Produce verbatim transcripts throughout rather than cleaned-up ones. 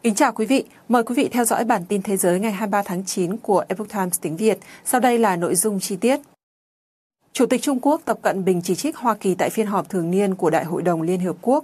Kính chào quý vị, mời quý vị theo dõi bản tin thế giới ngày hai mươi ba tháng chín của Epoch Times tiếng Việt. Sau đây là nội dung chi tiết. Chủ tịch Trung Quốc Tập Cận Bình chỉ trích Hoa Kỳ tại phiên họp thường niên của Đại hội đồng Liên Hợp Quốc.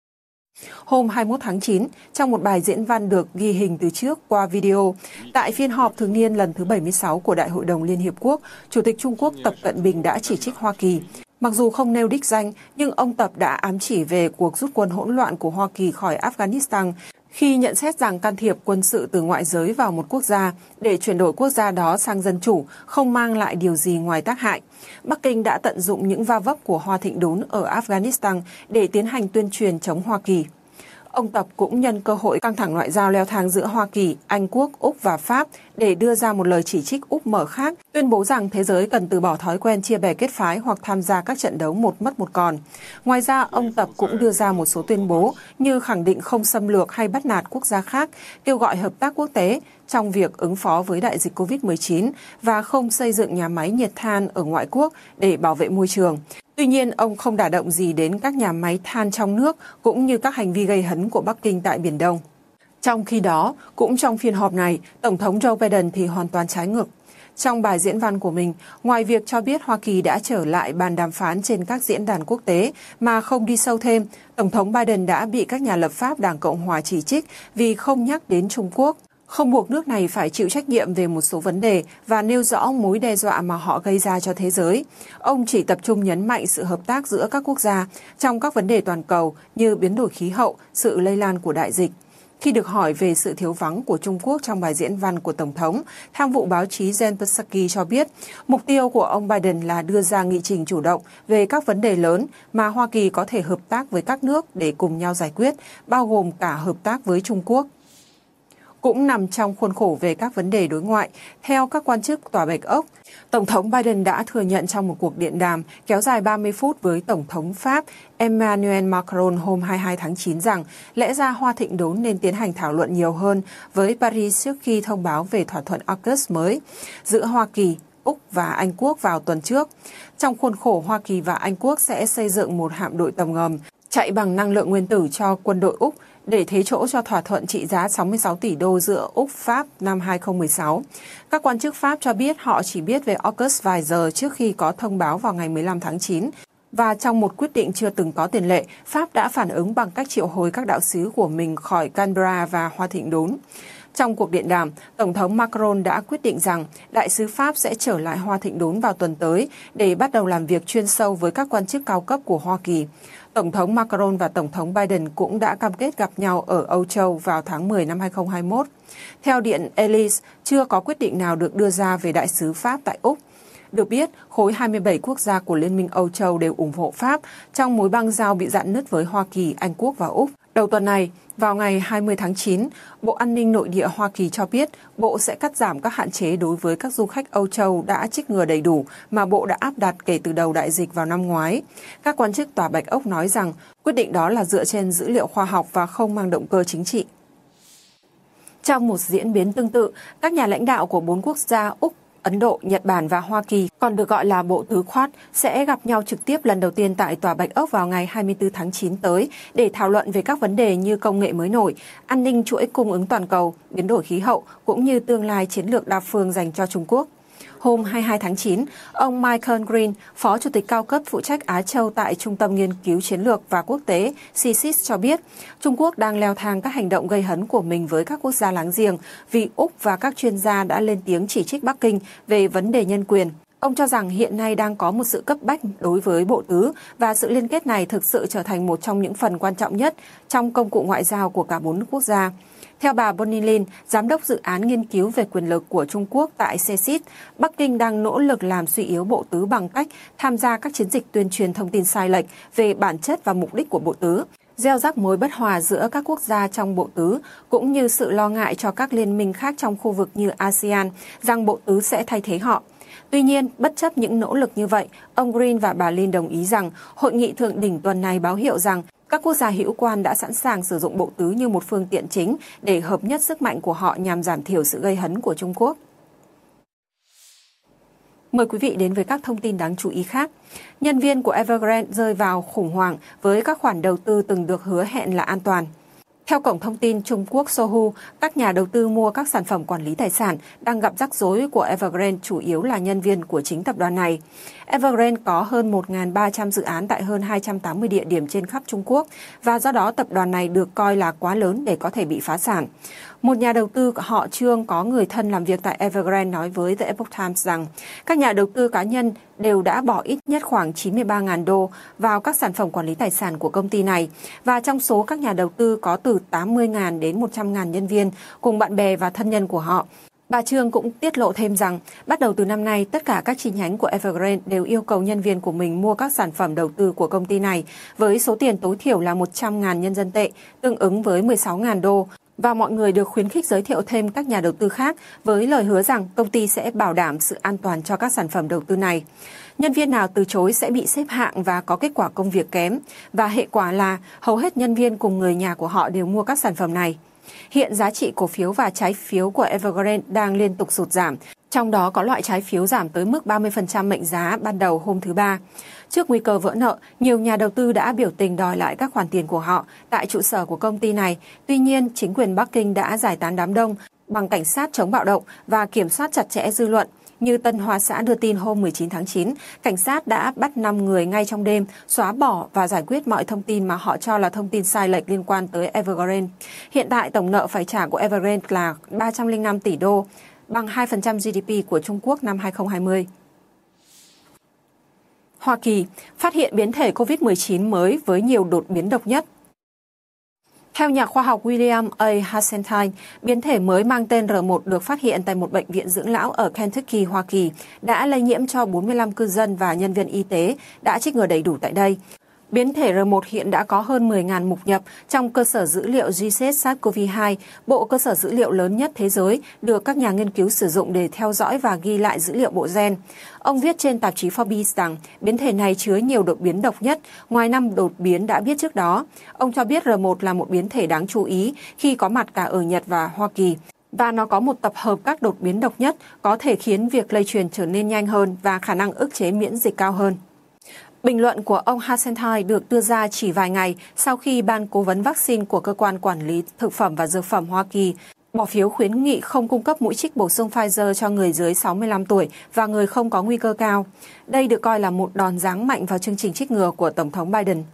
Hôm hai mươi mốt tháng chín, trong một bài diễn văn được ghi hình từ trước qua video, tại phiên họp thường niên lần thứ bảy mươi sáu của Đại hội đồng Liên Hiệp Quốc, Chủ tịch Trung Quốc Tập Cận Bình đã chỉ trích Hoa Kỳ. Mặc dù không nêu đích danh, nhưng ông Tập đã ám chỉ về cuộc rút quân hỗn loạn của Hoa Kỳ khỏi Afghanistan khi nhận xét rằng can thiệp quân sự từ ngoại giới vào một quốc gia để chuyển đổi quốc gia đó sang dân chủ không mang lại điều gì ngoài tác hại. Bắc Kinh đã tận dụng những va vấp của Hoa Thịnh Đốn ở Afghanistan để tiến hành tuyên truyền chống Hoa Kỳ. Ông Tập cũng nhân cơ hội căng thẳng ngoại giao leo thang giữa Hoa Kỳ, Anh Quốc, Úc và Pháp để đưa ra một lời chỉ trích Úc mở khác, tuyên bố rằng thế giới cần từ bỏ thói quen chia bè kết phái hoặc tham gia các trận đấu một mất một còn. Ngoài ra, ông Tập cũng đưa ra một số tuyên bố như khẳng định không xâm lược hay bắt nạt quốc gia khác, kêu gọi hợp tác quốc tế trong việc ứng phó với đại dịch covid mười chín và không xây dựng nhà máy nhiệt than ở ngoại quốc để bảo vệ môi trường. Tuy nhiên, ông không đả động gì đến các nhà máy than trong nước cũng như các hành vi gây hấn của Bắc Kinh tại Biển Đông. Trong khi đó, cũng trong phiên họp này, Tổng thống Joe Biden thì hoàn toàn trái ngược. Trong bài diễn văn của mình, ngoài việc cho biết Hoa Kỳ đã trở lại bàn đàm phán trên các diễn đàn quốc tế mà không đi sâu thêm, Tổng thống Biden đã bị các nhà lập pháp Đảng Cộng hòa chỉ trích vì không nhắc đến Trung Quốc, không buộc nước này phải chịu trách nhiệm về một số vấn đề và nêu rõ mối đe dọa mà họ gây ra cho thế giới. Ông chỉ tập trung nhấn mạnh sự hợp tác giữa các quốc gia trong các vấn đề toàn cầu như biến đổi khí hậu, sự lây lan của đại dịch. Khi được hỏi về sự thiếu vắng của Trung Quốc trong bài diễn văn của Tổng thống, tham vụ báo chí Jen Psaki cho biết mục tiêu của ông Biden là đưa ra nghị trình chủ động về các vấn đề lớn mà Hoa Kỳ có thể hợp tác với các nước để cùng nhau giải quyết, bao gồm cả hợp tác với Trung Quốc. Cũng nằm trong khuôn khổ về các vấn đề đối ngoại, theo các quan chức Tòa Bạch Ốc, Tổng thống Biden đã thừa nhận trong một cuộc điện đàm kéo dài ba mươi phút với Tổng thống Pháp Emmanuel Macron hôm hai mươi hai tháng chín rằng lẽ ra Hoa Thịnh Đốn nên tiến hành thảo luận nhiều hơn với Paris trước khi thông báo về thỏa thuận AUKUS mới giữa Hoa Kỳ, Úc và Anh Quốc vào tuần trước. Trong khuôn khổ, Hoa Kỳ và Anh Quốc sẽ xây dựng một hạm đội tàu ngầm chạy bằng năng lượng nguyên tử cho quân đội Úc để thế chỗ cho thỏa thuận trị giá sáu mươi sáu tỷ đô giữa Úc-Pháp năm hai không một sáu. Các quan chức Pháp cho biết họ chỉ biết về AUKUS vài giờ trước khi có thông báo vào ngày mười lăm tháng chín. Và trong một quyết định chưa từng có tiền lệ, Pháp đã phản ứng bằng cách triệu hồi các đạo sứ của mình khỏi Canberra và Hoa Thịnh Đốn. Trong cuộc điện đàm, Tổng thống Macron đã quyết định rằng đại sứ Pháp sẽ trở lại Hoa Thịnh Đốn vào tuần tới để bắt đầu làm việc chuyên sâu với các quan chức cao cấp của Hoa Kỳ. Tổng thống Macron và Tổng thống Biden cũng đã cam kết gặp nhau ở Âu Châu vào tháng mười năm hai không hai mốt. Theo Điện Elise, chưa có quyết định nào được đưa ra về đại sứ Pháp tại Úc. Được biết, khối hai mươi bảy quốc gia của Liên minh Âu Châu đều ủng hộ Pháp trong mối băng giao bị rạn nứt với Hoa Kỳ, Anh Quốc và Úc. Đầu tuần này, vào ngày hai mươi tháng chín, Bộ An ninh Nội địa Hoa Kỳ cho biết Bộ sẽ cắt giảm các hạn chế đối với các du khách Âu Châu đã trích ngừa đầy đủ mà Bộ đã áp đặt kể từ đầu đại dịch vào năm ngoái. Các quan chức Tòa Bạch Ốc nói rằng quyết định đó là dựa trên dữ liệu khoa học và không mang động cơ chính trị. Trong một diễn biến tương tự, các nhà lãnh đạo của bốn quốc gia Úc, Ấn Độ, Nhật Bản và Hoa Kỳ, còn được gọi là Bộ Tứ Quad, sẽ gặp nhau trực tiếp lần đầu tiên tại Tòa Bạch Ốc vào ngày hai mươi tư tháng chín tới để thảo luận về các vấn đề như công nghệ mới nổi, an ninh chuỗi cung ứng toàn cầu, biến đổi khí hậu, cũng như tương lai chiến lược đa phương dành cho Trung Quốc. Hôm hai mươi hai tháng chín, ông Michael Green, Phó Chủ tịch cao cấp phụ trách Á Châu tại Trung tâm Nghiên cứu Chiến lược và Quốc tế C I S I S cho biết, Trung Quốc đang leo thang các hành động gây hấn của mình với các quốc gia láng giềng vì Úc và các chuyên gia đã lên tiếng chỉ trích Bắc Kinh về vấn đề nhân quyền. Ông cho rằng hiện nay đang có một sự cấp bách đối với Bộ Tứ và sự liên kết này thực sự trở thành một trong những phần quan trọng nhất trong công cụ ngoại giao của cả bốn quốc gia. Theo bà Bonnie Lin, Giám đốc dự án nghiên cứu về quyền lực của Trung Quốc tại C I S I S, Bắc Kinh đang nỗ lực làm suy yếu Bộ Tứ bằng cách tham gia các chiến dịch tuyên truyền thông tin sai lệch về bản chất và mục đích của Bộ Tứ, gieo rắc mối bất hòa giữa các quốc gia trong Bộ Tứ, cũng như sự lo ngại cho các liên minh khác trong khu vực như a sê an rằng Bộ Tứ sẽ thay thế họ. Tuy nhiên, bất chấp những nỗ lực như vậy, ông Green và bà Lin đồng ý rằng hội nghị thượng đỉnh tuần này báo hiệu rằng các quốc gia hữu quan đã sẵn sàng sử dụng Bộ Tứ như một phương tiện chính để hợp nhất sức mạnh của họ nhằm giảm thiểu sự gây hấn của Trung Quốc. Mời quý vị đến với các thông tin đáng chú ý khác. Nhân viên của Evergrande rơi vào khủng hoảng với các khoản đầu tư từng được hứa hẹn là an toàn. Theo cổng thông tin Trung Quốc Sohu, các nhà đầu tư mua các sản phẩm quản lý tài sản đang gặp rắc rối của Evergrande chủ yếu là nhân viên của chính tập đoàn này. Evergrande có hơn một nghìn ba trăm dự án tại hơn hai trăm tám mươi địa điểm trên khắp Trung Quốc và do đó tập đoàn này được coi là quá lớn để có thể bị phá sản. Một nhà đầu tư họ Trương có người thân làm việc tại Evergrande nói với The Epoch Times rằng các nhà đầu tư cá nhân đều đã bỏ ít nhất khoảng chín mươi ba nghìn đô vào các sản phẩm quản lý tài sản của công ty này. Và trong số các nhà đầu tư có từ tám mươi nghìn đến một trăm nghìn nhân viên cùng bạn bè và thân nhân của họ. Bà Trương cũng tiết lộ thêm rằng bắt đầu từ năm nay, tất cả các chi nhánh của Evergrande đều yêu cầu nhân viên của mình mua các sản phẩm đầu tư của công ty này với số tiền tối thiểu là một trăm nghìn nhân dân tệ, tương ứng với mười sáu nghìn đô. Và mọi người được khuyến khích giới thiệu thêm các nhà đầu tư khác với lời hứa rằng công ty sẽ bảo đảm sự an toàn cho các sản phẩm đầu tư này. Nhân viên nào từ chối sẽ bị xếp hạng và có kết quả công việc kém. Và hệ quả là hầu hết nhân viên cùng người nhà của họ đều mua các sản phẩm này. Hiện giá trị cổ phiếu và trái phiếu của Evergrande đang liên tục sụt giảm. Trong đó có loại trái phiếu giảm tới mức ba mươi phần trăm mệnh giá ban đầu hôm thứ Ba. Trước nguy cơ vỡ nợ, nhiều nhà đầu tư đã biểu tình đòi lại các khoản tiền của họ tại trụ sở của công ty này. Tuy nhiên, chính quyền Bắc Kinh đã giải tán đám đông bằng cảnh sát chống bạo động và kiểm soát chặt chẽ dư luận. Như Tân Hoa Xã đưa tin hôm mười chín tháng chín, cảnh sát đã bắt năm người ngay trong đêm, xóa bỏ và giải quyết mọi thông tin mà họ cho là thông tin sai lệch liên quan tới Evergrande. Hiện tại, tổng nợ phải trả của Evergrande là ba trăm lẻ năm tỷ đô, bằng hai phần trăm giê đê pê của Trung Quốc năm hai không hai không. Hoa Kỳ phát hiện biến thể covid mười chín mới với nhiều đột biến độc nhất. Theo nhà khoa học William A. Hasseltine, biến thể mới mang tên R một được phát hiện tại một bệnh viện dưỡng lão ở Kentucky, Hoa Kỳ, đã lây nhiễm cho bốn mươi lăm cư dân và nhân viên y tế đã trích ngừa đầy đủ tại đây. Biến thể R một hiện đã có hơn mười nghìn mục nhập trong cơ sở dữ liệu giê xê SARS-xê o vê hai, bộ cơ sở dữ liệu lớn nhất thế giới, được các nhà nghiên cứu sử dụng để theo dõi và ghi lại dữ liệu bộ gen. Ông viết trên tạp chí Forbes rằng biến thể này chứa nhiều đột biến độc nhất, ngoài năm đột biến đã biết trước đó. Ông cho biết R một là một biến thể đáng chú ý khi có mặt cả ở Nhật và Hoa Kỳ. Và nó có một tập hợp các đột biến độc nhất có thể khiến việc lây truyền trở nên nhanh hơn và khả năng ức chế miễn dịch cao hơn. Bình luận của ông Hasseltine được đưa ra chỉ vài ngày sau khi Ban Cố vấn Vaccine của Cơ quan Quản lý Thực phẩm và Dược phẩm Hoa Kỳ bỏ phiếu khuyến nghị không cung cấp mũi trích bổ sung Pfizer cho người dưới sáu mươi lăm tuổi và người không có nguy cơ cao. Đây được coi là một đòn giáng mạnh vào chương trình trích ngừa của Tổng thống Biden.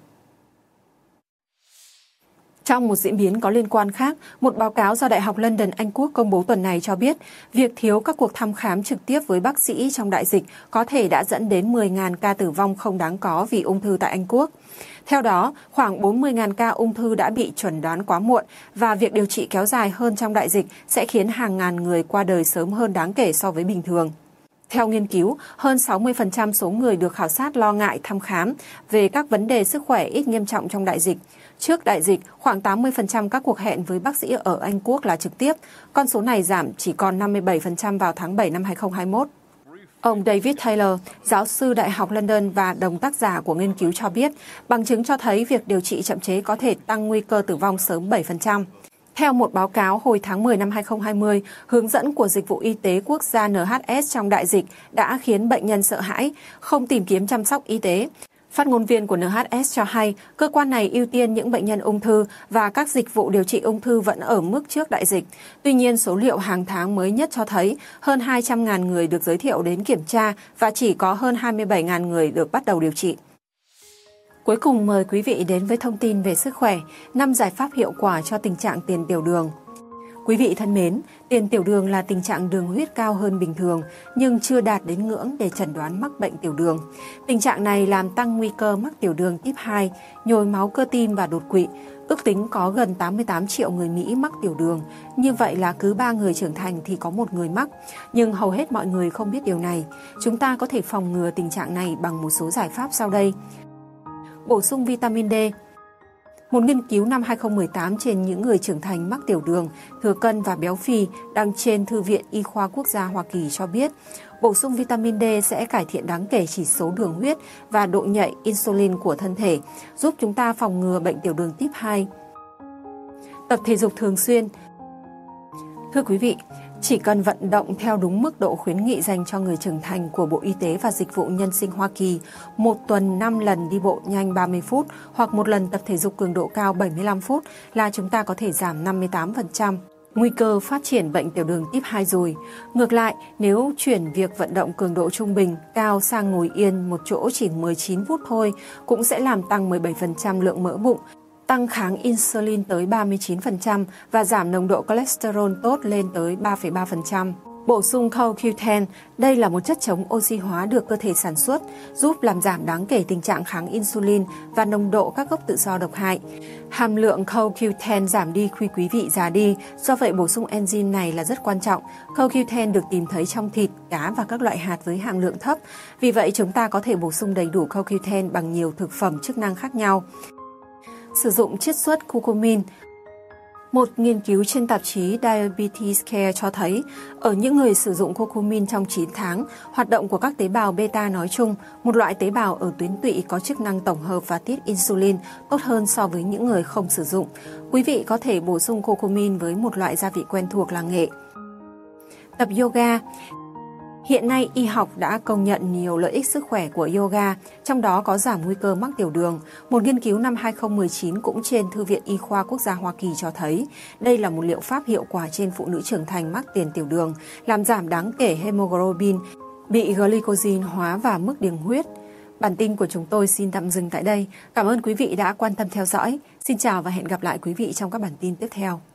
Trong một diễn biến có liên quan khác, một báo cáo do Đại học London, Anh Quốc công bố tuần này cho biết việc thiếu các cuộc thăm khám trực tiếp với bác sĩ trong đại dịch có thể đã dẫn đến mười nghìn ca tử vong không đáng có vì ung thư tại Anh Quốc. Theo đó, khoảng bốn mươi nghìn ca ung thư đã bị chẩn đoán quá muộn và việc điều trị kéo dài hơn trong đại dịch sẽ khiến hàng ngàn người qua đời sớm hơn đáng kể so với bình thường. Theo nghiên cứu, hơn sáu mươi phần trăm số người được khảo sát lo ngại thăm khám về các vấn đề sức khỏe ít nghiêm trọng trong đại dịch. Trước đại dịch, khoảng tám mươi phần trăm các cuộc hẹn với bác sĩ ở Anh Quốc là trực tiếp. Con số này giảm chỉ còn năm mươi bảy phần trăm vào tháng bảy năm hai không hai mốt. Ông David Taylor, giáo sư Đại học London và đồng tác giả của nghiên cứu cho biết, bằng chứng cho thấy việc điều trị chậm chế có thể tăng nguy cơ tử vong sớm bảy phần trăm. Theo một báo cáo hồi tháng mười năm hai không hai không, hướng dẫn của Dịch vụ Y tế Quốc gia N H S trong đại dịch đã khiến bệnh nhân sợ hãi, không tìm kiếm chăm sóc y tế. Phát ngôn viên của N H S cho hay, cơ quan này ưu tiên những bệnh nhân ung thư và các dịch vụ điều trị ung thư vẫn ở mức trước đại dịch. Tuy nhiên, số liệu hàng tháng mới nhất cho thấy hơn hai trăm nghìn người được giới thiệu đến kiểm tra và chỉ có hơn hai mươi bảy nghìn người được bắt đầu điều trị. Cuối cùng mời quý vị đến với thông tin về sức khỏe, năm giải pháp hiệu quả cho tình trạng tiền tiểu đường. Quý vị thân mến, tiền tiểu đường là tình trạng đường huyết cao hơn bình thường nhưng chưa đạt đến ngưỡng để chẩn đoán mắc bệnh tiểu đường. Tình trạng này làm tăng nguy cơ mắc tiểu đường type hai, nhồi máu cơ tim và đột quỵ. Ước tính có gần tám mươi tám triệu người Mỹ mắc tiểu đường, như vậy là cứ ba người trưởng thành thì có một người mắc. Nhưng hầu hết mọi người không biết điều này. Chúng ta có thể phòng ngừa tình trạng này bằng một số giải pháp sau đây. Bổ sung vitamin D. Một nghiên cứu năm hai không một tám trên những người trưởng thành mắc tiểu đường, thừa cân và béo phì đăng trên Thư viện Y khoa Quốc gia Hoa Kỳ cho biết, bổ sung vitamin D sẽ cải thiện đáng kể chỉ số đường huyết và độ nhạy insulin của thân thể, giúp chúng ta phòng ngừa bệnh tiểu đường type hai. Tập thể dục thường xuyên. Thưa quý vị, Chỉ cần vận động theo đúng mức độ khuyến nghị dành cho người trưởng thành của Bộ Y tế và Dịch vụ Nhân sinh Hoa Kỳ, một tuần năm lần đi bộ nhanh ba mươi phút hoặc một lần tập thể dục cường độ cao bảy mươi lăm phút là chúng ta có thể giảm năm mươi tám phần trăm nguy cơ phát triển bệnh tiểu đường tuyếp hai rồi. Ngược lại, nếu chuyển việc vận động cường độ trung bình cao sang ngồi yên một chỗ chỉ mười chín phút thôi, cũng sẽ làm tăng mười bảy phần trăm lượng mỡ bụng, tăng kháng insulin tới ba mươi chín phần trăm và giảm nồng độ cholesterol tốt lên tới ba phẩy ba phần trăm. Bổ sung co Q mười, đây là một chất chống oxy hóa được cơ thể sản xuất, giúp làm giảm đáng kể tình trạng kháng insulin và nồng độ các gốc tự do độc hại. Hàm lượng co Q mười giảm đi khi quý vị già đi, do vậy bổ sung enzyme này là rất quan trọng. co Q mười được tìm thấy trong thịt, cá và các loại hạt với hàm lượng thấp, vì vậy chúng ta có thể bổ sung đầy đủ co Q mười bằng nhiều thực phẩm chức năng khác nhau. Sử dụng chiết xuất curcumin. Một nghiên cứu trên tạp chí Diabetes Care cho thấy, ở những người sử dụng curcumin trong chín tháng, hoạt động của các tế bào beta nói chung, một loại tế bào ở tuyến tụy có chức năng tổng hợp và tiết insulin, tốt hơn so với những người không sử dụng. Quý vị có thể bổ sung curcumin với một loại gia vị quen thuộc là nghệ. Tập yoga. Hiện nay, y học đã công nhận nhiều lợi ích sức khỏe của yoga, trong đó có giảm nguy cơ mắc tiểu đường. Một nghiên cứu năm hai không một chín cũng trên Thư viện Y khoa Quốc gia Hoa Kỳ cho thấy đây là một liệu pháp hiệu quả trên phụ nữ trưởng thành mắc tiền tiểu đường, làm giảm đáng kể hemoglobin, bị glycogen hóa và mức đường huyết. Bản tin của chúng tôi xin tạm dừng tại đây. Cảm ơn quý vị đã quan tâm theo dõi. Xin chào và hẹn gặp lại quý vị trong các bản tin tiếp theo.